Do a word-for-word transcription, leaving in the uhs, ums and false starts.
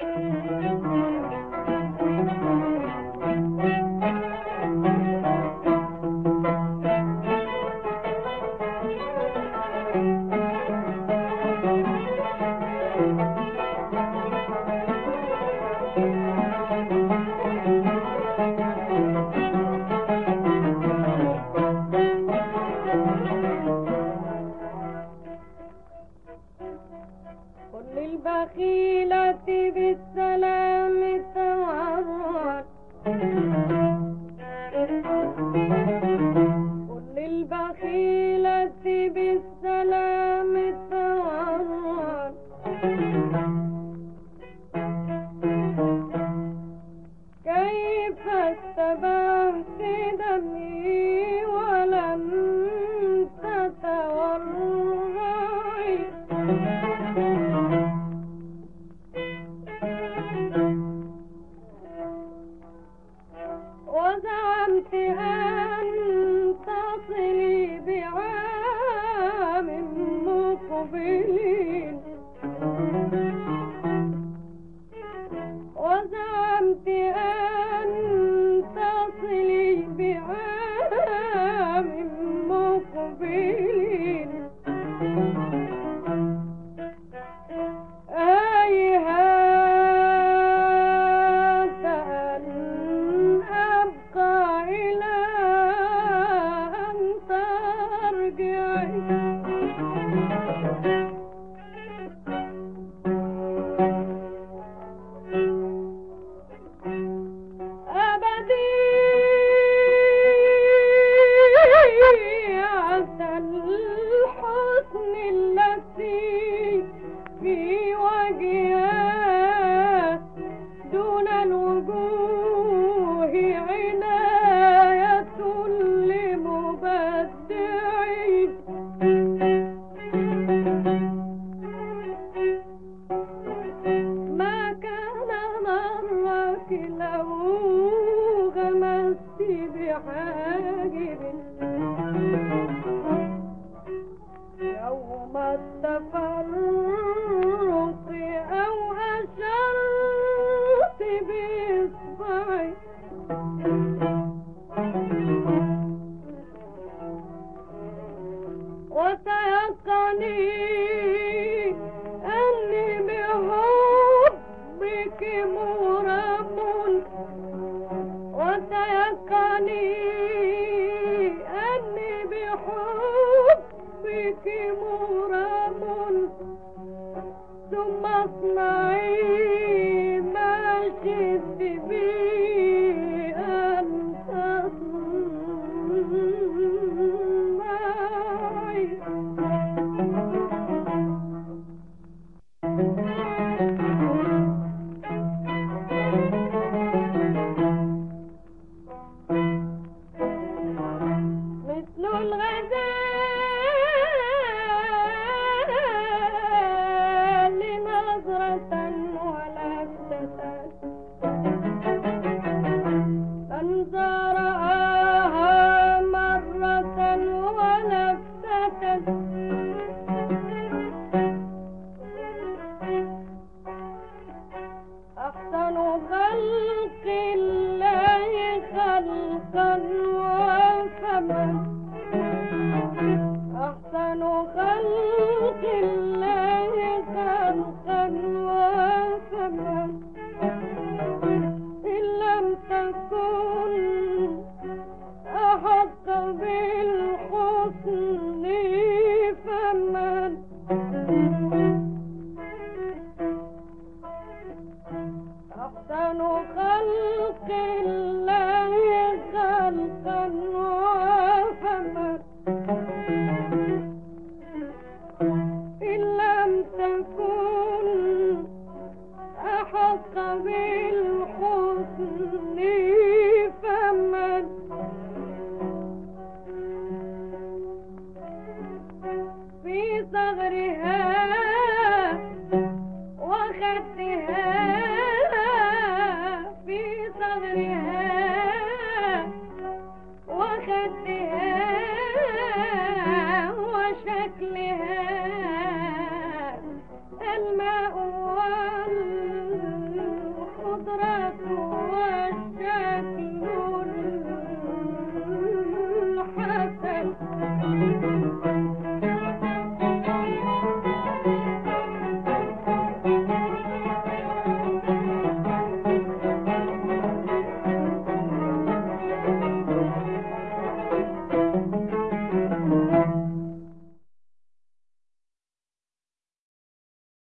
البخيلة بالسلام تمرد كل البخيلة بالسلام تمرد كيف استبعت دمي ولم تتورعي وزعمت أن تصلي بعام مقبلين وزعمت أن تصلي بعام مقبلين هيهات أن أبقى إلى أن ترجعي أبديعة الحسن التي في وجهها دون الوجوه عناية لمبدعي ما كان مرك لو غمست بحاجب يوم التفرق أو أشرت بإصبعي وتيقني أني بحبك مرم وتيقني أني بحبك مرم ثم اصنعي ما شئت بي أن تصنعي مثل الغزال نظرة ولفتة أنظر رآها مرة ولفتة أحسن خلق الله خلقا وفما أحسن خلق الله خلقا وفما إن لم تكن أحق بالحسن فمن أحسن خلق الله خلقا وفما إن لم تكن أحق بالحسن فمن في صغرها وخدها